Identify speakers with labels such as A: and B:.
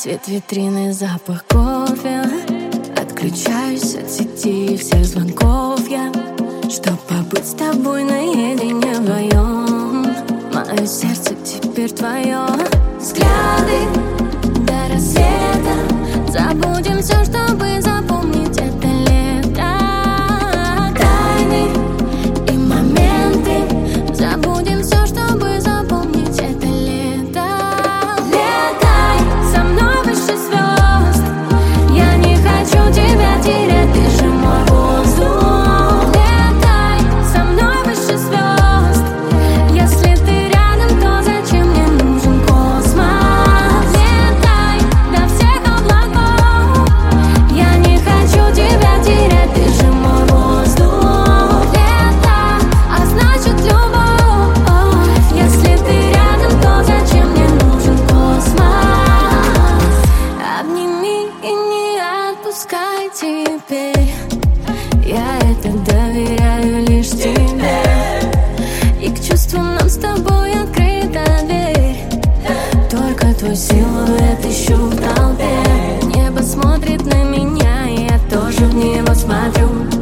A: Свет витрины, запах кофе. Отключаюсь от сети и всех звонков я, чтоб побыть с тобой наедине вдвоем. Мое сердце теперь твое. Взгляды до рассвета. Забудем все, чтобы запомнить это лето. Тайны и моменты. Забудем все, чтобы запомнить это лето. Летай со мной выше звезд. Я не хочу тебя терять, ты же мой воздух. Летай со мной выше звезд. Если ты рядом, то зачем мне нужен космос? Летай до всех облаков. Я не хочу тебя терять, ты же мой воздух. Лето, а значит любовь. Если ты рядом, то зачем мне нужен космос? Обними и не отпускай теперь. Я это доверяю лишь тебе. И к чувствам нам с тобой открыта дверь. Только твой силуэт ищу в толпе. Небо смотрит на меня, и я тоже в него смотрю.